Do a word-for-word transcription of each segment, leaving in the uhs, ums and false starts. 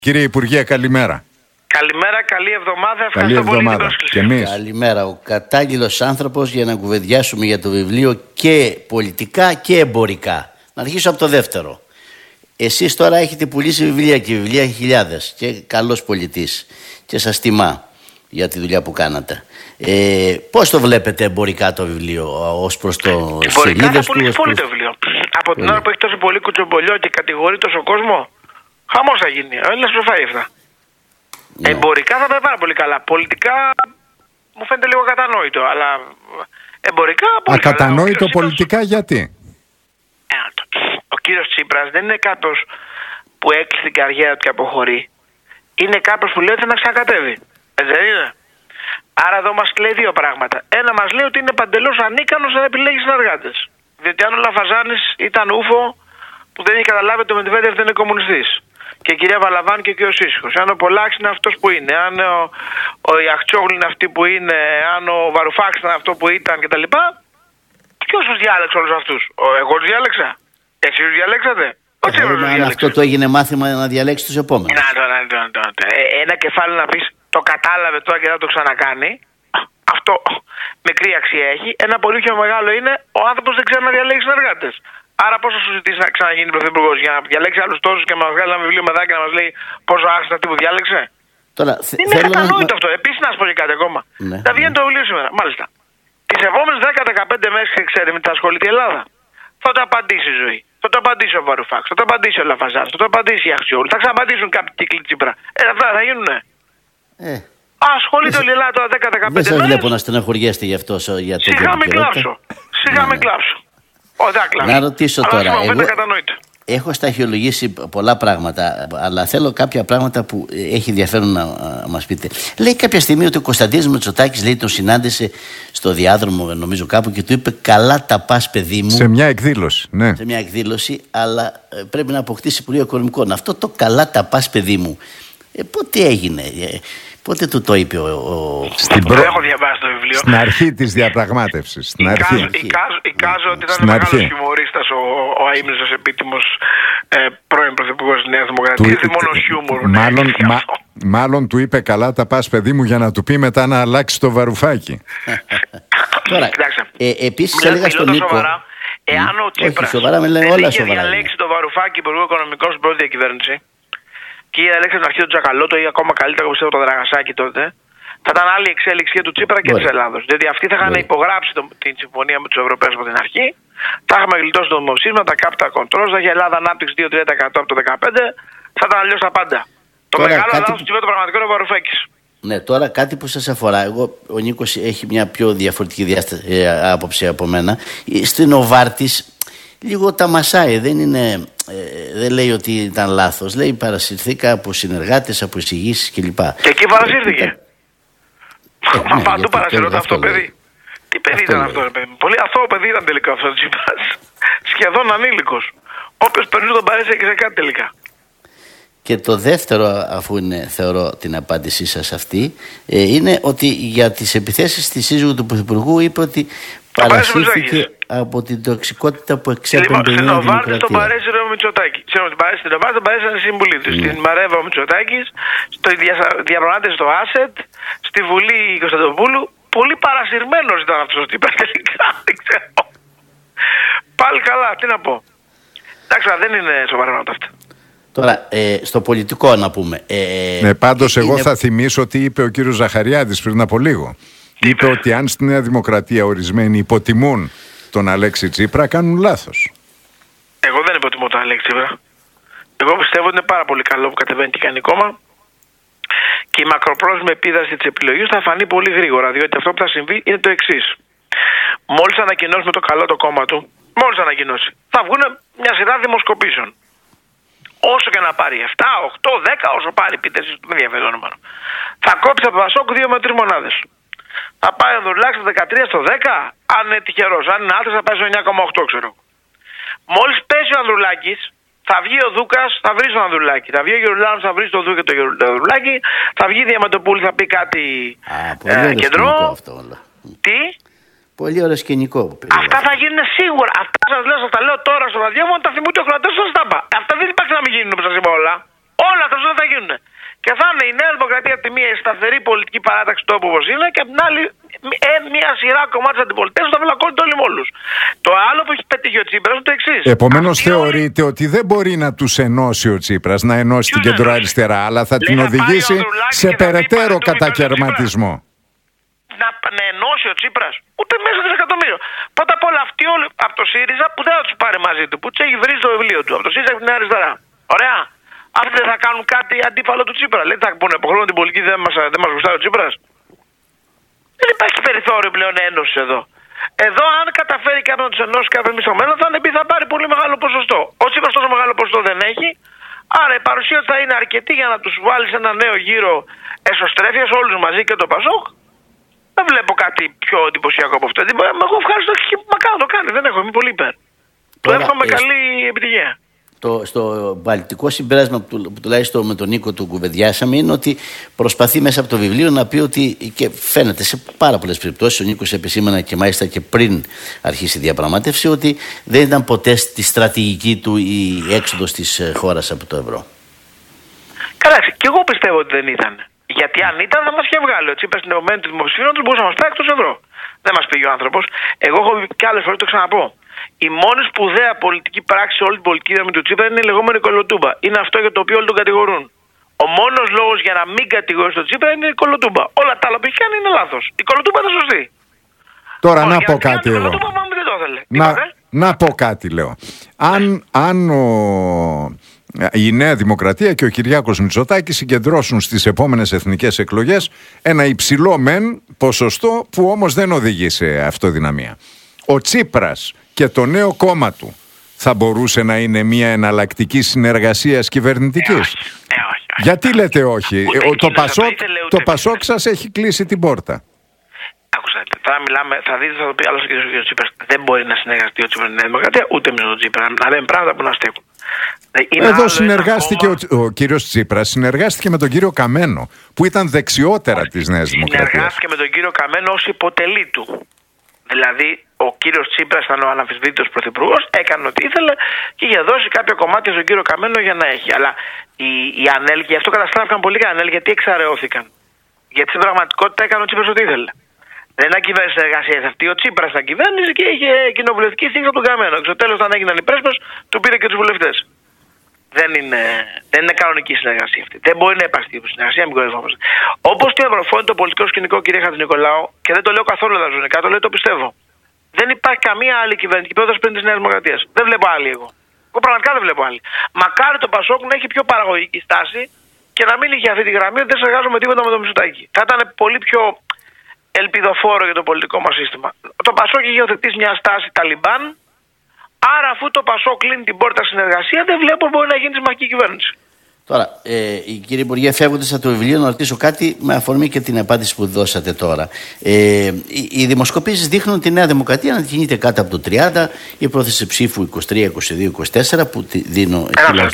Κύριε Υπουργέ, καλημέρα. Καλημέρα, καλή εβδομάδα. Καλή Ευχαριστώ εβδομάδα. πολύ την Και εμείς. Καλημέρα. Ο κατάλληλος άνθρωπος για να κουβεντιάσουμε για το βιβλίο και πολιτικά και εμπορικά. Να αρχίσω από το δεύτερο. Εσείς τώρα έχετε πουλήσει βιβλία και βιβλία χιλιάδες και καλός πολιτής και σας τιμά για τη δουλειά που κάνατε. Ε, πώς το βλέπετε εμπορικά το βιβλίο ως προς το εμπορικά θα πουλήσει του, πολύ προς... το βιβλίο. Από την ώρα που έχει τόσο πολύ κουτσομπολιό και κατηγορεί τόσο κόσμο, χαμός θα γίνει. Ο Έλληνας το φάει αυτά. Ναι. Εμπορικά θα πάει πάρα πολύ καλά. Πολιτικά μου φαίνεται λίγο ακατανόητο, αλλά εμπορικά πολύ Ακατανόητο καλά. πολιτικά Τσίπρας... γιατί? Ε, ο κύριος Τσίπρας δεν είναι κάποιος που έκλεισε την καριέρα του και αποχωρεί. Είναι κάποιος που λέει ότι θα ξανακατέβει. Έτσι δεν είναι? Άρα εδώ μας λέει δύο πράγματα. Ένα, μας λέει ότι είναι παντελώς ανίκανος να επιλέγει συνεργάτες. Διότι αν ο Λαφαζάνης ήταν ούφο που δεν είχε καταλάβει ότι ο Μετβέντεφ δεν είναι κομμουνιστής. Και η κυρία Βαλαβάν και ο κύριος Σίσχος. Αν ο Πολάκης είναι αυτός που είναι, αν ο, ο Ιαχτσόγλου είναι αυτή που είναι, αν ο Βαρουφάκης ήταν αυτό που ήταν κτλ. Ποιος τους διάλεξε όλους αυτούς? Ο, εγώ τους διάλεξα. Εσείς τους διαλέξατε? Ε, αν αυτό το έγινε μάθημα να διαλέξει τους επόμενους. Να, το, να, το, να, το, το. Ε, ένα κεφάλαιο να πεις το κατάλαβε τώρα και θα το ξανακάνει. Αυτό μικρή αξία έχει. Ένα πολύ πιο μεγάλο είναι ο άνθρωπος δεν ξέρει να διαλέξει συνεργάτες. Άρα πώς θα σου ζητήσει να ξαναγίνει πρωθυπουργός? Για να διαλέξει άλλους τόσους και να μας βγάλει ένα βιβλίο μετά και να μας λέει πόσο άξιζε αυτή που διάλεξε? Τώρα, είναι κατανόητο να... αυτό. Επίσης να σου πω και κάτι ακόμα. Ναι, θα βγαίνει ναι. το βιβλίο σήμερα. Μάλιστα. Τις επόμενες δέκα με δεκαπέντε μέρες ξέρει με τα ασχολείται η Ελλάδα. Θα το απαντήσει η ζωή. Θα το απαντήσει ο Βαρουφάκης. Θα το απαντήσει ο Λαφαζάνης. Θα το απαντήσει η Αχτσιόγλου. Θα ξαναπαντήσουν κάποιοι κύκλοι Τσίπρα. Ε, αυτά θα γίνουνε. Ε. Ασχολείται όλη η Ελλάδα τώρα δέκα με δεκαπέντε μέρες. Δεν σας μέρες. βλέπω να στεναχωριέστε γι' αυτό. Για το Σιγά με κλάψω. Σιγά με κλάψω. Να ρωτήσω τώρα. Εγώ Εγώ έχω σταχυολογήσει πολλά πράγματα, αλλά θέλω κάποια πράγματα που έχει ενδιαφέρον να μας πείτε. Λέει κάποια στιγμή ότι ο Κωνσταντίνος Μητσοτάκης, λέει, τον συνάντησε στο διάδρομο, νομίζω κάπου, και του είπε «Καλά τα πας, παιδί μου». Σε μια εκδήλωση, ναι. Σε μια εκδήλωση, αλλά πρέπει να αποκτήσει Υπουργείο Οικονομικών. Αυτό το «Καλά τα πας, παιδί μου», ε, πότε έγινε? Ε, Πότε του το είπε ο... ο... Στην προ... Δεν έχω διαβάσει το βιβλίο. Στην αρχή της διαπραγμάτευσης. Στην αρχή. Εικάζω ότι ήταν μεγάλος χιουμορίστας ο, ο αείμνηστος επίτιμος ε, πρώην πρωθυπουργός της Νέας Δημοκρατίας. Δεν μόνο χιούμορ. Μάλλον, ναι, μα, μάλλον του είπε «Καλά τα πας, παιδί μου», για να του πει μετά να αλλάξει το Βαρουφάκι. Τώρα, ε, επίσης έλεγα στον Νίκο... Σοβαρά, εάν ο Τσίπρας δεν είχε διαλέξει το Βαρουφάκι Υπουργό Οικονομικών στην πρώτη διακυβέρνηση και διαλέξει την αρχή του Τζακαλώτο ή ακόμα καλύτερα που πιστεύω το Δραγασάκι τότε, θα ήταν άλλη εξέλιξη και του Τσίπρα και της Ελλάδος. Διότι αυτοί θα είχαν υπογράψει το, την συμφωνία με τους Ευρωπαίους από την αρχή, θα είχαμε γλιτώσει το δημοψήφισμα, τα κάπτα κοντρόλ, θα είχε Ελλάδα ανάπτυξη δύο με τρία τοις εκατό από το δύο χιλιάδες δεκαπέντε, θα ήταν αλλιώς τα πάντα. Το τώρα, μεγάλο λάθος του Τσίπρα το πραγματικό είναι ο Βαρουφάκης. Ναι, τώρα κάτι που σας αφορά. Εγώ, ο Νίκος έχει μια πιο διαφορετική διάσταση, ε, άποψη από μένα. Στην Νοβάρτης λίγο τα μασάει, δεν είναι, ε, δεν λέει ότι ήταν λάθος. Λέει παρασυρθήκα από συνεργάτες, από εισηγήσεις κλπ. Και εκεί παρασύρθηκε. Ε, Μα ναι, παντού παρασυρώταν αυτό, αυτό παιδί. Τι παιδί αυτό ήταν αυτό, παιδί. Πολύ αθώο παιδί ήταν τελικά αυτό ο Τσίπρας. Σχεδόν ανήλικος. Όποιος περνούσε τον παρέσαι και σε κάτι τελικά. Και το δεύτερο, αφού είναι, θεωρώ, την απάντησή σας αυτή, ε, είναι ότι για τις επιθέσεις στη σύζυγο του Πρωθυπουργού είπε ότι παρασύρθηκε από την τοξικότητα που εξέπεμπε η Νέα Δημοκρατία. Στην τον παρέσυρε ο Μητσοτάκης. Στην Νοβάρτη τον παρέσυρε οι σύμβουλοι του. Στην Μαρέβα ο Μητσοτάκης, στη διαπραγμάτευση στο Άσετ, στη Βουλή η Κωνσταντοπούλου. Πολύ παρασυρμένος ήταν αυτός ο τύπος τελικά. Δεν ξέρω. Πάλι καλά, τι να πω. Εντάξει, δεν είναι σοβαρά πράγματα αυτά. Τώρα, ε, στο πολιτικό να πούμε. Ε, ναι, πάντως είναι... εγώ θα θυμίσω ότι είπε ο κύριος Ζαχαριάδης πριν από λίγο. Τι είπε ότι αν στη Νέα Δημοκρατία ορισμένοι υποτιμούν τον Αλέξη Τσίπρα, κάνουν λάθος. Εγώ δεν υποτιμώ τον Αλέξη Τσίπρα. Εγώ πιστεύω ότι είναι πάρα πολύ καλό που κατεβαίνει και κάνει κόμμα. Και η μακροπρόθεσμη επίδραση της επιλογής θα φανεί πολύ γρήγορα. Διότι αυτό που θα συμβεί είναι το εξής. Μόλις ανακοινώσουμε το καλό το κόμμα του, μόλις ανακοινώσει, θα βγουν μια σειρά δημοσκοπήσεων. Όσο και να πάρει επτά, οκτώ, δέκα, όσο πάρει, πείτε εσείς, δεν ενδιαφέρει το όνομα. Θα κόψει από Πασόκ δύο με τρεις μονάδες. Θα πάει ο Ανδρουλάκης στο δεκατρία στο δέκα, αν είναι τυχερός. Αν είναι άντρας θα πάει στο εννιά κόμμα οκτώ, ξέρω. Μόλις πέσει ο Ανδρουλάκης, θα βγει ο Δούκας, θα βρει τον Ανδρουλάκη. Θα βγει ο Γερουλάνος, θα βρει τον Δούκα και τον Ανδρουλάκη. Θα βγει η Διαμαντοπούλη, θα πει κάτι ε, κεντρό. Τι? Πολύ ωραίο σκηνικό. Αυτά θα γίνουν σίγουρα. Αυτά σας λέω, σας τα λέω τώρα στο ραδιόφωνο, τα θυμούνται ο κρατός, σας τα είπα. Αυτά δεν υπάρχει να μην γίνουν όπως σας είπα όλα. Όλα αυτά δεν θα γίνουν. Και θα είναι η Νέα Δημοκρατία από τη μία η σταθερή πολιτική παράταξη τόπου όπως είναι, και από την άλλη ε, μια σειρά κομμάτια της αντιπολιτείας που θα βλακώνται όλοι με όλους. Το άλλο που έχει πετύχει ο Τσίπρας είναι το εξής. Επομένως θεωρείτε όλοι... ότι δεν μπορεί να τους ενώσει ο Τσίπρας, να ενώσει την κεντροαριστερά, αλλά θα Λέει, την οδηγήσει σε περαιτέρω κατακαιρματισμό. Να, να ενώσει ο Τσίπρας ούτε μέσα δισεκατομμύριο. Πρώτα απ' όλα αυτοί όλοι από το ΣΥΡΙΖΑ που δεν θα τους πάρει μαζί του, που τους έχει βρει στο βιβλίο του, από το ΣΥΡΙΖΑ και την αριστερά. Ωραία. Αυτοί δεν θα κάνουν κάτι αντίφαλο του Τσίπρα. Δηλαδή θα πούνε από χρόνο την πολιτική δεν μας, δεν μας γουστάει ο Τσίπρας. Δεν υπάρχει περιθώριο πλέον ένωση εδώ. Εδώ, αν καταφέρει κάποιον να του ενώσει κάποια στιγμή στο μέλλον, θα είναι πει θα πάρει πολύ μεγάλο ποσοστό. Ο Τσίπρας τόσο μεγάλο ποσοστό δεν έχει. Άρα η παρουσία του θα είναι αρκετή για να του βάλει σε ένα νέο γύρο εσωστρέφεια όλους μαζί και το Πασόκ. Δεν βλέπω κάτι πιο εντυπωσιακό από αυτό. Εγώ ευχαριστώ και μακάρι να το κάνει. Δεν έχω, είμαι πολύ υπέρ. Του εύχομαι ε, καλή επιτυχία. Το, στο βαλτικό συμπέρασμα που, που τουλάχιστον με τον Νίκο του κουβεντιάσαμε είναι ότι προσπαθεί μέσα από το βιβλίο να πει ότι, και φαίνεται σε πάρα πολλές περιπτώσεις, ο Νίκος επισήμανα και μάλιστα και πριν αρχίσει η διαπραγμάτευση, ότι δεν ήταν ποτέ στη στρατηγική του η έξοδος της χώρας από το ευρώ. Καλά, και εγώ πιστεύω ότι δεν ήταν. Γιατί αν ήταν θα μας είχε βγάλει ο Τσίπρας στην επομένη του δημοψηφίου του, μπορούσε να μας πάει εκτός ευρώ. Δεν μας πήγε ο άνθρωπος. Εγώ έχω πει και άλλες φορές, το ξαναπώ. Η μόνη σπουδαία πολιτική πράξη σε όλη την πολιτική δύναμη του Τσίπρα είναι η λεγόμενη κολοτούμπα. Είναι αυτό για το οποίο όλοι τον κατηγορούν. Ο μόνος λόγος για να μην κατηγορήσει τον Τσίπρα είναι η κολοτούμπα. Όλα τα άλλα που έχει κάνει είναι λάθος. Η κολοτούμπα είναι σωστή. Τώρα να πω κάτι εγώ. Να, να πω κάτι λέω. Αν, αν ο... η Νέα Δημοκρατία και ο Κυριάκος Μητσοτάκης συγκεντρώσουν στις επόμενες εθνικές εκλογές ένα υψηλό μεν ποσοστό που όμως δεν οδηγεί σε αυτοδυναμία. Ο Τσίπρας και το νέο κόμμα του θα μπορούσε να είναι μια εναλλακτική συνεργασίας κυβερνητικής. Ε, όχι, ε, όχι, όχι. Γιατί λέτε όχι? Ούτε ο, το Πασόκ, ούτε λέει, το Πασόκ σας έχει κλείσει την πόρτα. Άκουσα, τώρα μιλάμε, θα δείτε, θα το πει άλλος και ο Τσίπρας. Δεν μπορεί να συνεργαστεί ο Τσίπρας με την Νέα Δημοκρατία, ούτε με τον Τσίπρα. Να λέμε πράγματα που να στέκουν. Είναι Εδώ συνεργάστηκε ο, ο κύριος Τσίπρας, συνεργάστηκε με τον κύριο Καμένο, που ήταν δεξιότερα της Νέας Δημοκρατίας. Συνεργάστηκε με τον κύριο Καμένο ως υποτελή του. Δηλαδή, ο κύριος Τσίπρας ήταν ο αναμφισβήτητος πρωθυπουργός, έκανε ό,τι ήθελε και είχε δώσει κάποιο κομμάτι στον κύριο Καμένο για να έχει. Αλλά οι, οι ανέλ, γι' αυτό καταστράφηκαν πολύ οι ανέλ, γιατί εξαρεώθηκαν. Γιατί στην πραγματικότητα έκανε ο Τσίπρας ό,τι ήθελε. Δεν ήταν κυβέρνηση συνεργασία αυτή. Ο Τσίπρας ήταν κυβέρνηση και είχε κοινοβουλευτική στήριξη από τον Καμένο. Και στο τέλος, όταν έγιναν οι πρέσπες, του πήρε και τους βουλευτές. Δεν είναι, δεν είναι κανονική συνεργασία αυτή. Δεν μπορεί να υπάρξει συνεργασία, μην κοροϊδευόμαστε. Όπως την ευρωφώνει το πολιτικό σκηνικό, κύριε Χατζηνικολάου, και δεν το λέω καθόλου λαζονικά, το λέω, το πιστεύω. Δεν υπάρχει καμία άλλη κυβερνητική πρόταση πριν τη Νέα Δημοκρατία. Δεν βλέπω άλλη εγώ. Εγώ πραγματικά δεν βλέπω άλλη. Μακάρι το Πασόκ να έχει πιο παραγωγική στάση και να μην είχε αυτή τη γραμμή ότι δεν συνεργάζομαι τίποτα με το Μητσοτάκη. Θα ήταν πολύ πιο ελπιδοφόρο για το πολιτικό μας σύστημα. Το Πασόκ είχε υιοθετήσει μια στάση Ταλιμπάν. Άρα, αφού το Πασόκ κλείνει την πόρτα συνεργασία, δεν βλέπω μπορεί να γίνει συμμαχική κυβέρνηση. Τώρα, ε, κύριε Υπουργέ, φεύγοντας από το βιβλίο, να ρωτήσω κάτι με αφορμή και την απάντηση που δώσατε τώρα. Ε, οι, οι δημοσκοπήσεις δείχνουν τη Νέα Δημοκρατία να κινείται κάτω από το τριάντα, η πρόθεση ψήφου είκοσι τρία, είκοσι δύο, είκοσι τέσσερα που τη δίνω.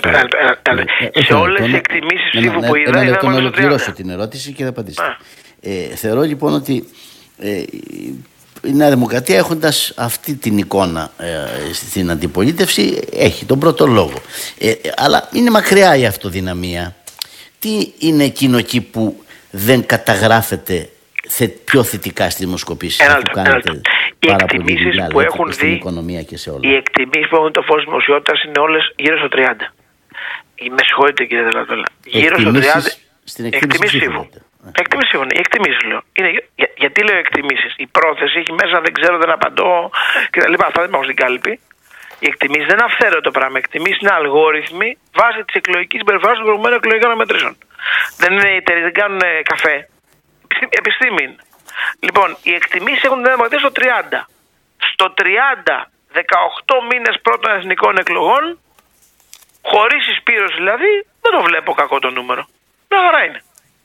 Σε όλες τις εκτιμήσεις ψήφου που είδα. Ένα λεπτό να ολοκληρώσω την ερώτηση και θα απαντήσετε. Ε, θεωρώ λοιπόν ότι. Ε, η Νέα Δημοκρατία, έχοντας αυτή την εικόνα ε, στην αντιπολίτευση, έχει τον πρώτο λόγο. Ε, αλλά είναι μακριά η αυτοδυναμία. Τι είναι εκείνο εκεί που δεν καταγράφεται θε, πιο θετικά στις δημοσκοπήσεις? Ένα λεπτό. Οι εκτιμήσεις που έχουν δει, οικονομία και σε όλα. Οι εκτιμήσεις που έχουν το φως δημοσιότητας είναι όλες γύρω στο τριάντα. Με συγχωρείτε κύριε Δελατόλα. Γύρω στο τριάντα. Στην εκτίμηση ψήφου. Εκτιμήσεις, οι εκτιμήσεις λέω. Είναι, για, γιατί λέω εκτιμήσεις? Η πρόθεση έχει μέσα δεν ξέρω, δεν απαντώ κτλ. Αυτά δεν υπάρχουν στην κάλπη. Οι εκτιμήσεις δεν είναι αυθαίρετο πράγμα. Οι εκτιμήσεις είναι αλγόριθμοι βάσει της εκλογικής συμπεριφοράς των προηγουμένων εκλογικών αναμετρήσεων. Δεν είναι εταιρείες, δεν κάνουν καφέ. Επιστήμη είναι. Λοιπόν, οι εκτιμήσεις έχουν την δημοκρατία στο τριάντα. Στο τριάντα, δεκαοκτώ μήνες πρώτων εθνικών εκλογών, χωρίς εισπήρωση δηλαδή, δεν το βλέπω κακό το νούμερο. Μια χαρά είναι.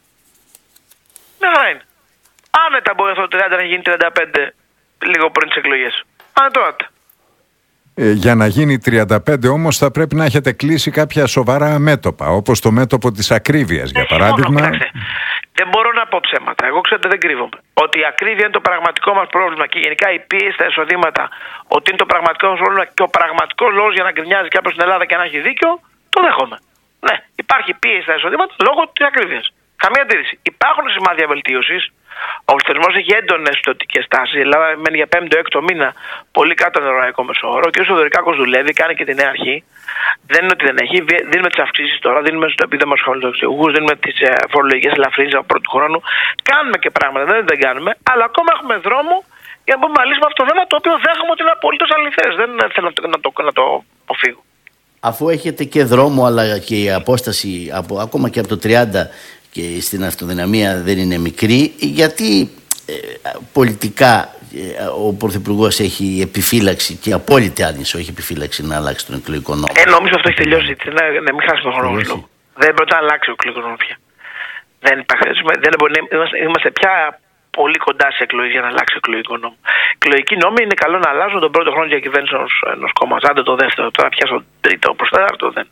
Μια χαρά είναι. Άνετα μπορεί αυτό το τριάντα να γίνει τριάντα πέντε λίγο πριν τις εκλογές. Ανετόρατα. Ε, για να γίνει τριάντα πέντε όμως θα πρέπει να έχετε κλείσει κάποια σοβαρά μέτωπα, όπως το μέτωπο της ακρίβειας για παράδειγμα. Μόνο, δεν μπορώ να πω ψέματα. Εγώ ξέρετε δεν κρύβομαι. Ότι η ακρίβεια είναι το πραγματικό μας πρόβλημα και γενικά η πίεση στα εισοδήματα, ότι είναι το πραγματικό μας πρόβλημα και ο πραγματικός λόγος για να γκρινιάζει κάποιος στην Ελλάδα και να έχει δίκιο, το δέχομαι. Ναι, υπάρχει πίεση στα εισοδήματα λόγω της ακρίβειας. Καμία αντίρρηση. Υπάρχουν σημάδια βελτίωσης. Ο πληθωρισμός έχει έντονες πτωτικές τάσεις. Η Ελλάδα μένει για πέμπτο έκτο μήνα πολύ κάτω από τον ευρωπαϊκό μεσόωρο. Και ο Θεοδωρικάκος δουλεύει, κάνει και τη νέα αρχή. Δεν είναι ότι δεν έχει. Δίνουμε τις αυξήσεις τώρα, δίνουμε στο επίδομα στους χαμηλοαξιούχους, δίνουμε τις φορολογικές ελαφρύνσεις από πρώτου χρόνου. Κάνουμε και πράγματα, δεν δεν κάνουμε. Αλλά ακόμα έχουμε δρόμο για να μπορούμε να λύσουμε αυτό το θέμα, το οποίο δέχομαι ότι είναι απολύτως αληθές. Δεν θέλω να το, να το, να το αποφύγω. Αφού έχετε και δρόμο, αλλά και η απόσταση από, ακόμα και από το τριάντα και στην αυτοδυναμία δεν είναι μικρή, γιατί ε, πολιτικά ε, ο Πρωθυπουργός έχει επιφύλαξη και απόλυτη άρνηση, όχι επιφύλαξη να αλλάξει τον εκλογικό νόμο? Ε, νομίζω αυτό έχει τελειώσει. Ναι, ναι, μην χάσουμε χρόνο. Δεν πρέπει να αλλάξει ο εκλογικό νόμο πια. Δεν υπάρχει. Δεν μπορεί, είμαστε, είμαστε πια πολύ κοντά σε εκλογές για να αλλάξει ο εκλογικό νόμο. Εκλογικοί νόμοι είναι καλό να αλλάζουν τον πρώτο χρόνο διακυβέρνηση ενός κόμματος. Άντε το δεύτερο, τώρα πια στον τρίτο, προς τέταρτο δεν.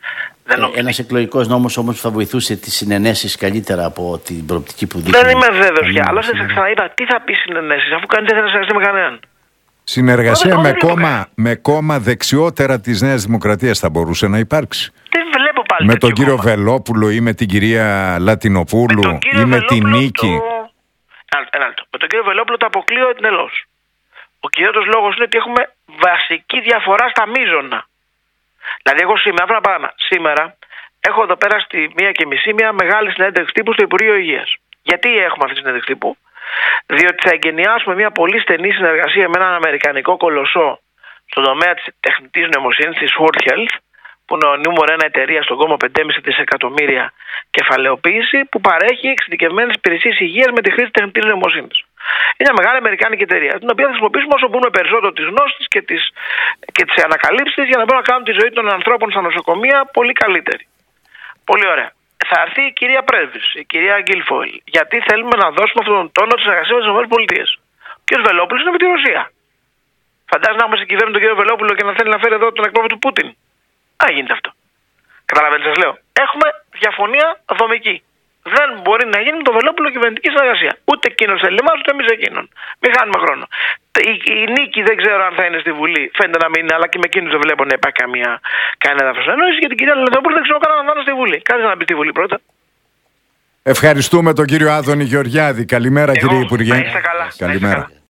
Ε, ένας εκλογικός νόμος όμως θα βοηθούσε τις συνενέσεις καλύτερα από την προοπτική που δείχνει. Δεν είμαι βέβαιος πια. Αλλά σας ξαναείπα, τι θα πει συνενέσεις, αφού κανείς δεν θα συνεργαστεί με κανέναν. Συνεργασία με κόμμα, με κόμμα δεξιότερα της Νέας Δημοκρατίας θα μπορούσε να υπάρξει. Δεν βλέπω πάλι. Με τον κύριο κόμμα. Βελόπουλο ή με την κυρία Λατινοπούλου ή με την Νίκη. Το... Ένα λεπτό. Με τον κύριο Βελόπουλο το αποκλείω εντελώς. Ο κυριότερος λόγος είναι ότι έχουμε βασική διαφορά στα μείζωνα. Δηλαδή, εγώ σήμερα, ένα παράδειγμα, σήμερα έχω εδώ πέρα στη μία και μισή μια μεγάλη συνέντευξη τύπου στο Υπουργείο Υγείας. Γιατί έχουμε αυτή τη συνέντευξη τύπου? Διότι θα εγκαινιάσουμε μια πολύ στενή συνεργασία με έναν αμερικανικό κολοσσό στον τομέα της τεχνητής νοημοσύνης, της World Health, που είναι ο νούμερο ένα εταιρεία στον κόσμο, πέντε κόμμα πέντε δισεκατομμύρια κεφαλαιοποίηση, που παρέχει εξειδικευμένες υπηρεσίες υγείας με τη χρήση της τεχνητής νοημοσύνης. Είναι μια μεγάλη αμερικάνικη εταιρεία, την οποία θα χρησιμοποιήσουμε όσο μπορούμε περισσότερο τις γνώσεις και τις, και τις ανακαλύψεις για να μπορούμε να κάνουμε τη ζωή των ανθρώπων στα νοσοκομεία πολύ καλύτερη. Πολύ ωραία. Θα έρθει η κυρία Πρέσβης, η κυρία Γκίλφοιλ, γιατί θέλουμε να δώσουμε αυτόν τον τόνο της συνεργασίας με τις ΗΠΑ. Ο κ. Βελόπουλος είναι με τη Ρωσία. Φαντάζομαι να έχουμε στην κυβέρνηση τον κ. Βελόπουλο και να θέλει να φέρει εδώ τον εκπρόσωπο του Πούτιν. Α, γίνεται αυτό. Καταλαβαίνετε, σας λέω. Έχουμε διαφωνία δομική. Δεν μπορεί να γίνει με τον Βελόπουλο κυβερνητική συνεργασία. Ούτε εκείνο θέλει εμάς, ούτε εμείς εκείνον. Μην χάνουμε χρόνο. Η, η Νίκη δεν ξέρω αν θα είναι στη Βουλή. Φαίνεται να μην είναι, αλλά και με εκείνου δεν βλέπω να υπάρχει καμία, κανένα έδαφος ενόηση. Για την κυρία Λαδοπούλου δεν ξέρω καν αν θα είναι στη Βουλή. Κάτσε να μπει στη Βουλή πρώτα. Ευχαριστούμε τον κύριο Άδωνη Γεωργιάδη. Καλημέρα, Εγώ, κύριε Υπουργέ. Να είστε καλά. Καλημέρα.